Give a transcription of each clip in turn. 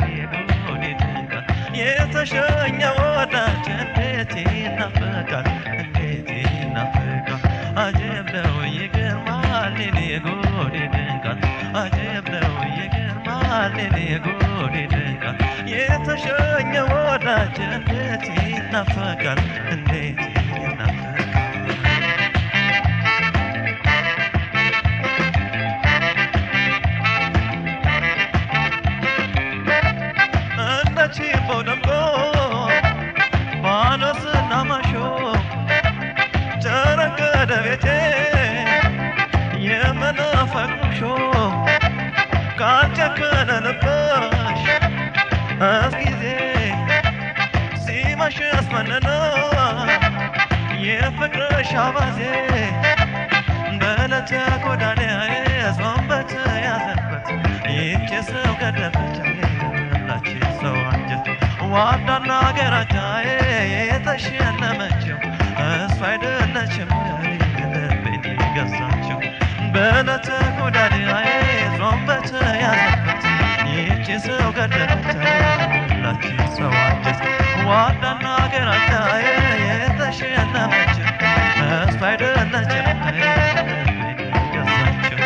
የጎዲድንጋ የተሸኘ ወዳጅ እንዴት ይናፈቃል እንዴት ይናፈቃል አጀብ ነው ይገርማል የጎዲድንጋ አጀብ ነው ይገርማል የጎዲድንጋ የተሸኘ ወዳጅ እንዴት ይናፈቃል እንዴት ይናፈቃል Chipo damgo Banos namasho Charaka davete Yemana fakusho Kacha kana napash Askize Simash asmanana Yefakra shavaze Balata kodane Zombata yazanbat Yekesa kadafata ዋዳና ገራታዬ የተሸነመችው እሷ አይደለችም ልቤን ገዛችው በዕለተ ጎዳዳዬ ጾም በተያዘበት ይህች ሰው ገደለች ሰው አንጀት ዋዳና ገራታዬ የተሸነመችው እሷ አይደለችም ልቤን ገዛችው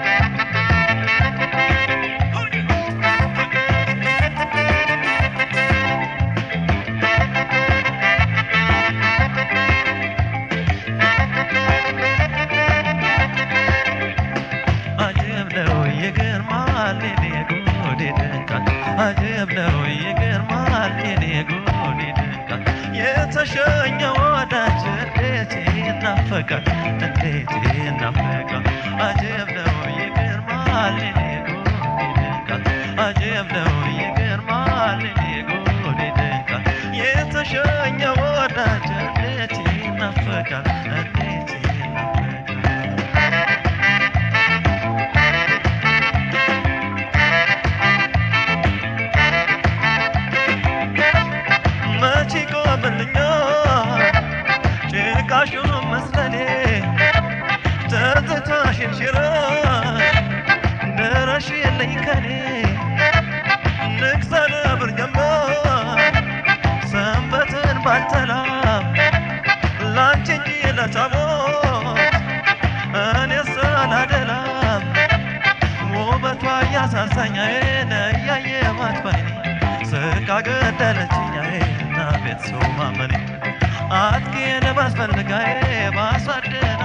عجب لو يقرمال يقولي دنكا يتشيني وداج اديتي نفقا اديتي نفقا عجب لو يقرمال يقولي دنكا عجب لو يقرمال يقولي دنكا يتشيني وداج اديتي نفقا اديتي Kashu maslane tata shira darashi laikane nexana burjamba sambatan baltala lanchi la tabo ane saladala wobata yasasanya ena yaye matbani sakagadalachinya ena betso mamani Atke ne bas balgaye bas adde